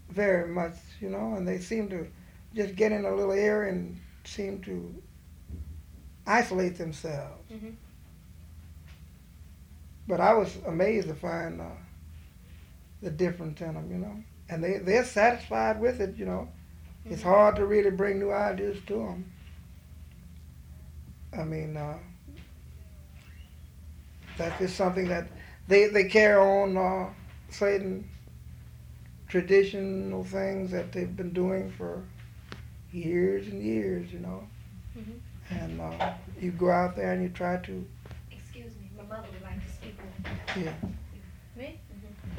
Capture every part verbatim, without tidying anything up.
very much, you know, and they seem to just get in a little area and seem to isolate themselves. Mhm. But I was amazed to find uh, the difference in them, you know, and they they're satisfied with it, you know. It's Mhm. hard to really bring new ideas to them. I mean, uh, that's just something that they they carry on uh, certain traditional things that they've been doing for years and years, you know. Mhm. And uh, you go out there and you try to, Excuse me, my mother would like to speak with yeah. you. Me? Mhm.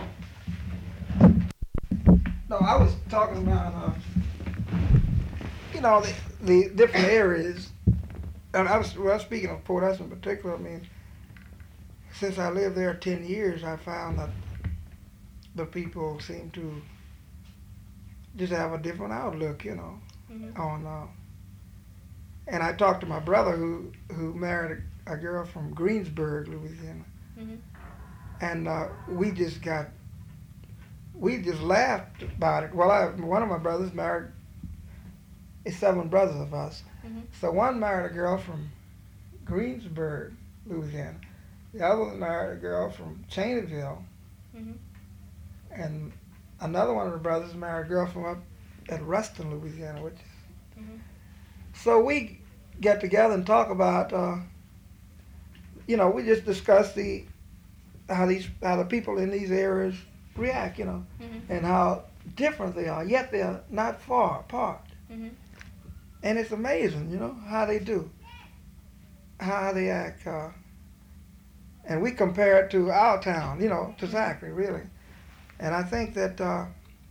No, I was talking about, uh, you know, the, the different areas. And I was, well, speaking of Port Hudson in particular, I mean, since I lived there ten years, I found that the people seem to just have a different outlook, you know, Mhm. on, uh, and I talked to my brother who, who married a, a girl from Greensburg, Louisiana. Mhm. And uh, we just got, we just laughed about it. Well, I, one of my brothers married, it's seven brothers of us. Mhm. So one married a girl from Greensburg, Louisiana. The other one married a girl from Cheneyville, Mhm. and another one of the brothers married a girl from up at Ruston, Louisiana. Which, Mhm. so we get together and talk about, uh, you know, we just discuss the how these how the people in these areas react, you know, Mhm. and how different they are. Yet they're not far apart, Mhm. and it's amazing, you know, how they do, how they act. Uh, and we compare it to our town, you know, to Mhm. Zachary, really. And I think that, uh,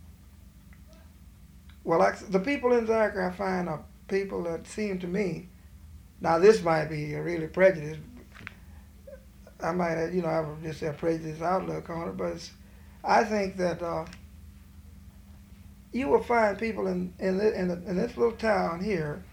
well, like the people in Zachary, I find are people that seem to me. Now, this might be a really prejudice. I might, have, you know, have just a prejudiced outlook on it, but it's, I think that uh, you will find people in in, thi- in, the, in this little town here,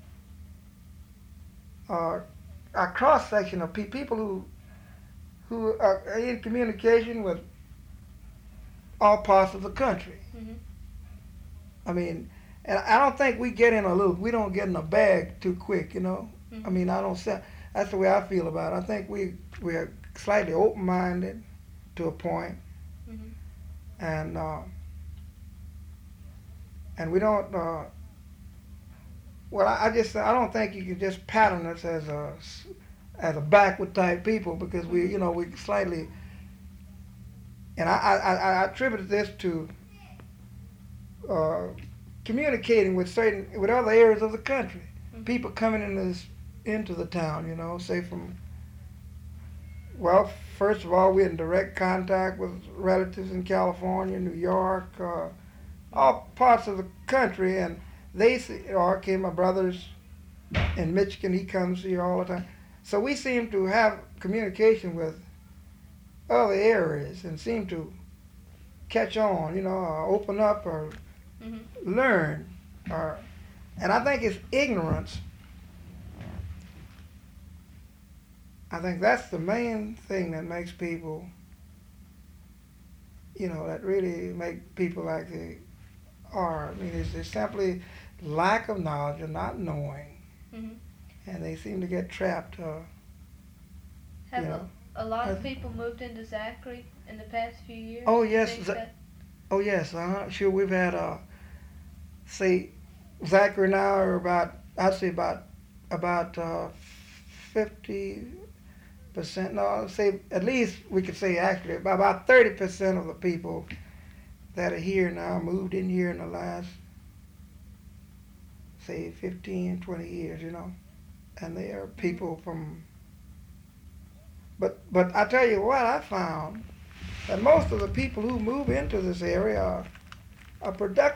uh, a cross section of pe- people who who are in communication with all parts of the country. Mhm. I mean, and I don't think we get in a little, we don't get in a bag too quick, you know. I Mhm. mean, I don't say, that's the way I feel about it. I think we we are slightly open-minded to a point, Mhm. and uh, and we don't. Uh, well, I, I just I don't think you can just pattern us as a as a backward type people because we, Mhm. you know, we slightly. And I I, I I attribute this to uh, communicating with certain with other areas of the country. Mhm. People coming in this into the town, you know, say from, well, first of all, we're in direct contact with relatives in California, New York, uh, Mhm. all parts of the country, and they see, or okay, my brother's in Michigan, he comes here all the time. So we seem to have communication with other areas and seem to catch on, you know, or open up or Mhm. learn. Or, and I think it's ignorance. I think that's the main thing that makes people, you know, that really make people like they are. I mean, it's, it's simply lack of knowledge or not knowing, Mhm. and they seem to get trapped. Uh, you Have a, know. a lot Uh, of people moved into Zachary in the past few years? oh Do you yes, think Z- that? oh yes. Uh, sure, we've had uh, say Zachary now are about I'd say about about uh, fifty percent. No, I'd say at least we could say actually about thirty percent of the people that are here now moved in here in the last say fifteen, twenty years. You know, and they are Mhm. people from. But but I tell you what, I found that most of the people who move into this area are, are productive